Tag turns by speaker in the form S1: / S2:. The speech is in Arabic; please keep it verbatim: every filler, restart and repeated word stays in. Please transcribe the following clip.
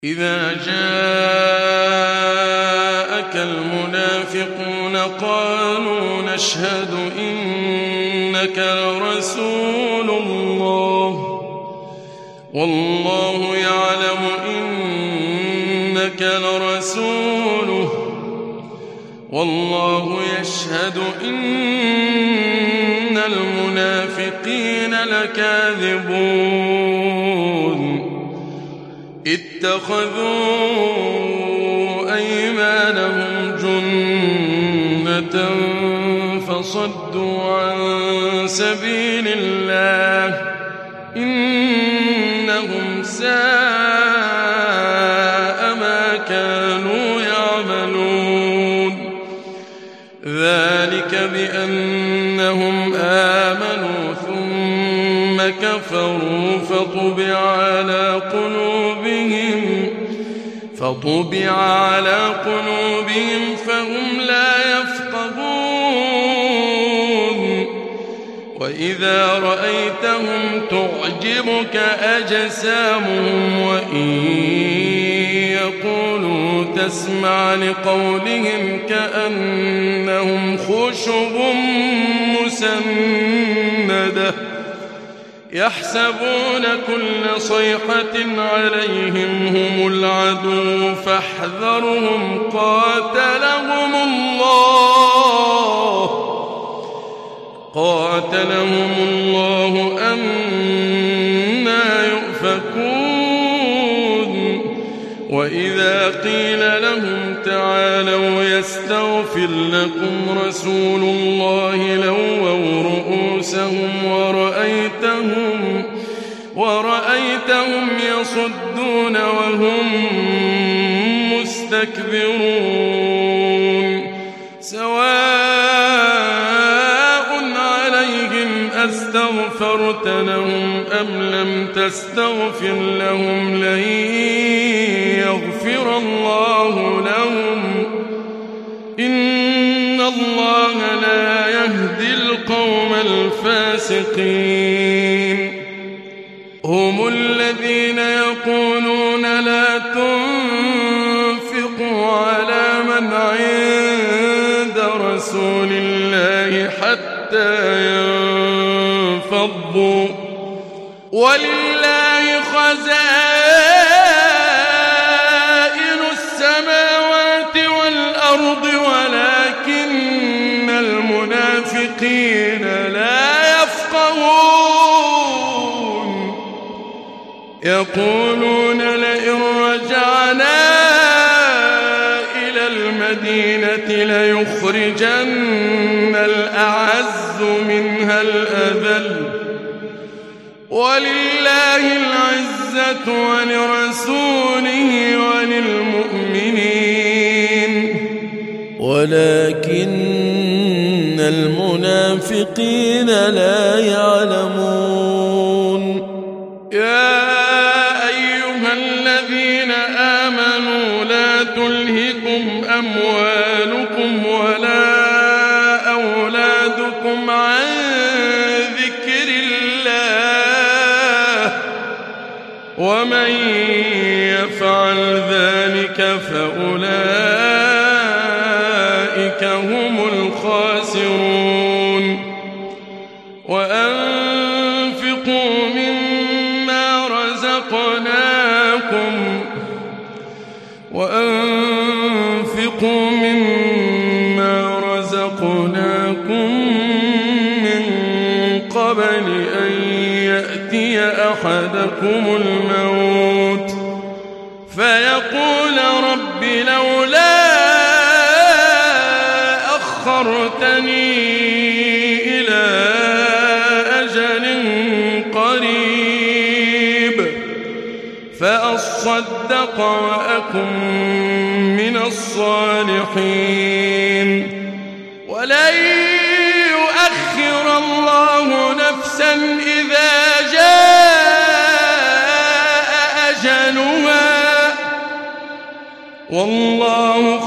S1: إذا جاءك المنافقون قالوا نشهد إنك لرسول الله والله يعلم إنك لرسوله والله يشهد إن المنافقين لكاذبون اتخذوا أيمانهم جنة فصدوا عن سبيل الله إنهم ساء ما كانوا يعملون ذلك بأنهم آمنوا ثم كفروا فطبع على قلوبهم فطبع على قلوبهم فهم لا يفقهون وإذا رأيتهم تعجبك أجسامهم وإن يقولوا تسمع لقولهم كأنهم خشب مسندة يحسبون كل صيحة عليهم هم العدو فاحذرهم قاتلهم الله قاتلهم الله أنى يؤفكون وإذا قيل لهم تعالوا يستغفر لكم رسول الله لووا رؤوسهم ورأيتهم ورأيتهم يصدون وهم مستكبرون سواء عليهم أستغفرت لهم أم لم تستغفر لهم لن يغفر الله لهم إن الله لا يهدي القوم الفاسقين هم الذين يقولون لا تنفقوا على من عند رسول الله حتى ينفضوا ولله خزائن السماوات والأرض ولكن المنافقين لا يفقهون يقولون لئن رجعنا إلى المدينة ليخرجن الأعز منها الأذل ولله العزة ولرسوله وللمؤمنين ولكن المنافقين لا يعلمون يا أيها الذين آمنوا لا تلهكم أموالكم ولا أولادكم عن ذكر الله ومن يفعل ذلك فأولئك هم الخاسرون وأنفقوا مما رزقناكم وأنفقوا مما رزقناكم من قبل أن يأتي أحدكم الموت فيقول رب لولا أخرتني إلى أجل قريب فأصدق وأكن من الصالحين ولن يؤخر الله نفسا إذا جاء أجلها والله